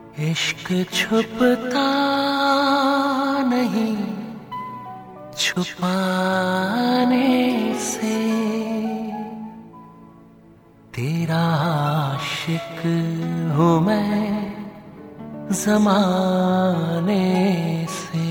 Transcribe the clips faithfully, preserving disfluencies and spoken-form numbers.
इश्क छुपता नहीं छुपाने से, तेरा आशिक हूँ मैं ज़माने से।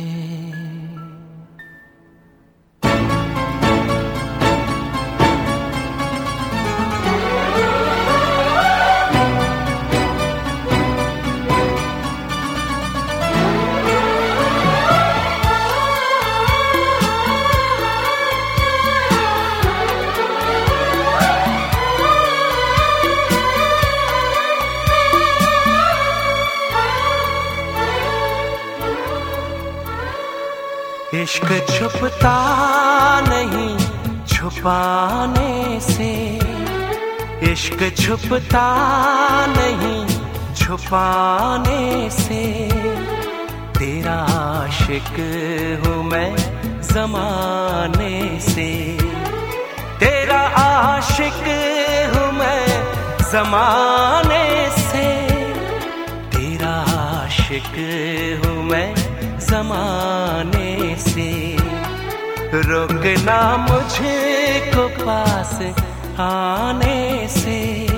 इश्क छुपता नहीं छुपाने से, इश्क छुपता नहीं छुपाने से, तेरा आशिक हूँ मैं ज़माने से, तेरा आशिक हूँ मैं ज़माने से, तेरा आशिक हूँ मैं ज़माने से। रोकना मुझको पास आने से,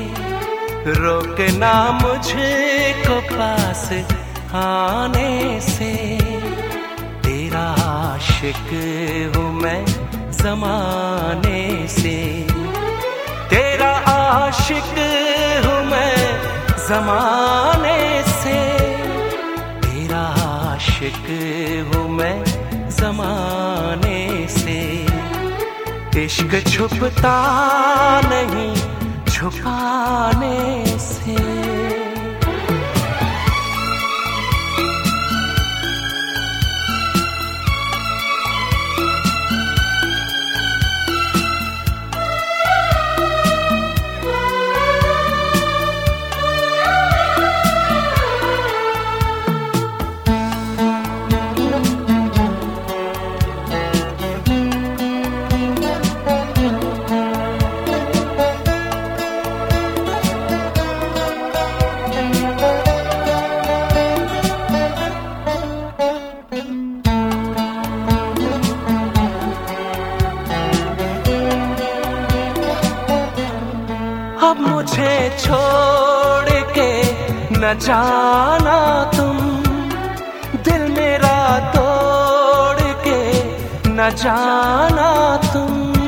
रोकना मुझको पास आने से, तेरा आशिक हूँ मैं ज़माने से, तेरा आशिक हूँ मैं ज़माने से, तेरा आशिक हूँ मैं ज़माने से। इश्क छुपता नहीं छुपाने से। अब मुझे छोड़ के न जाना तुम, दिल मेरा तोड़ के न जाना तुम।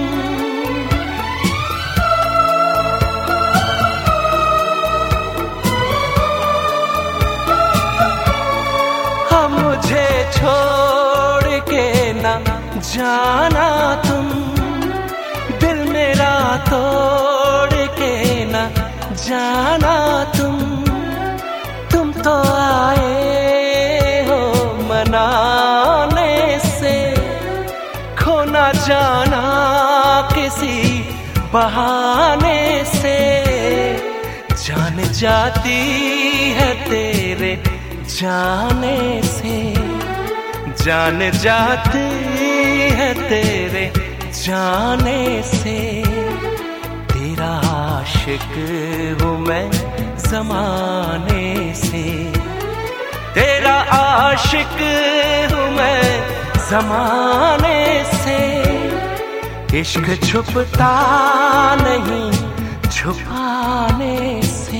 अब मुझे छोड़ के न जाना तुम, दिल मेरा तोड़ के न जाना तुम। तुम तो आए हो मनाने से, खो न जाना किसी बहाने से, जान जाती है तेरे जाने से, जान जाती है तेरे जाने से, तेरा आशिक हूँ मैं ज़माने से, तेरा आशिक हूँ मैं ज़माने से। इश्क छुपता नहीं छुपाने से।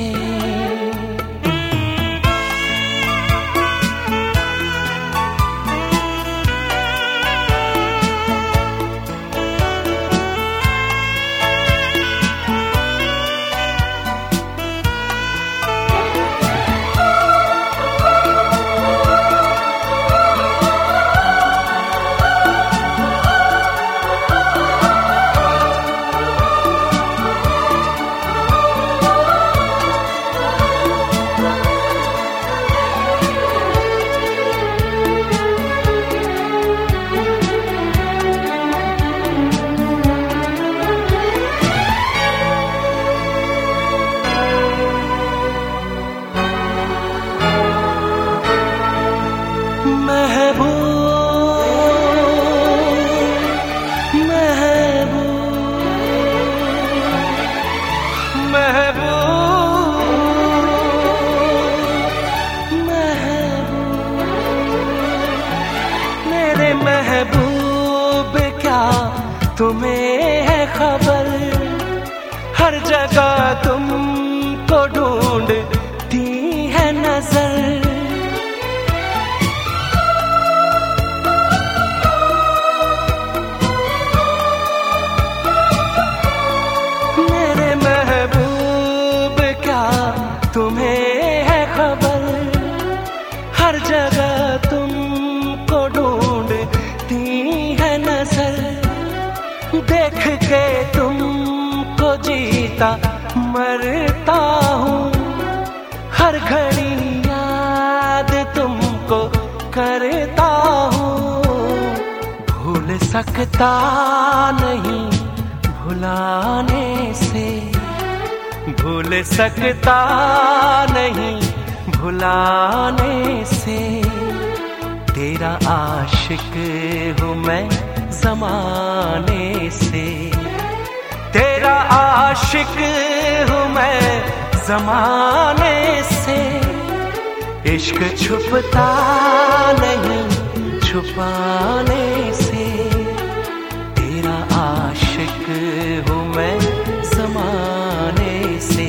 को जीता मरता हूँ, हर घड़ी याद तुमको करता हूँ। भूल सकता नहीं भुलाने से, भूल सकता नहीं भुलाने से। तेरा आशिक हूँ मैं ज़माने से, तेरा आशिक हूँ मैं ज़माने से। इश्क छुपता नहीं छुपाने से, तेरा आशिक हूँ मैं ज़माने से।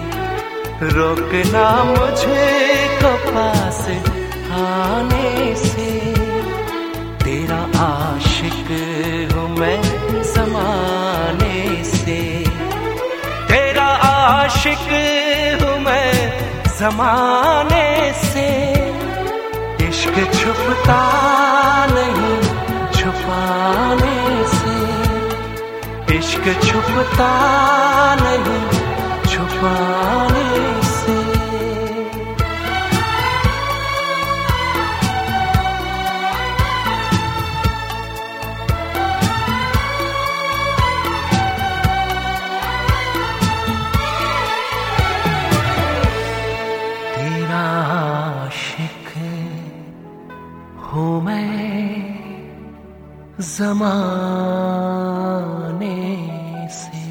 रोकना मुझे को पास आने से, तेरा आशिक हूँ मैं ज़माने से। तेरा आशिक हूँ मैं ज़माने से। इश्क छुपता नहीं छुपाने से, इश्क छुपता नहीं छुपाने से। तेरा आशिक हूँ मैं ज़माने से।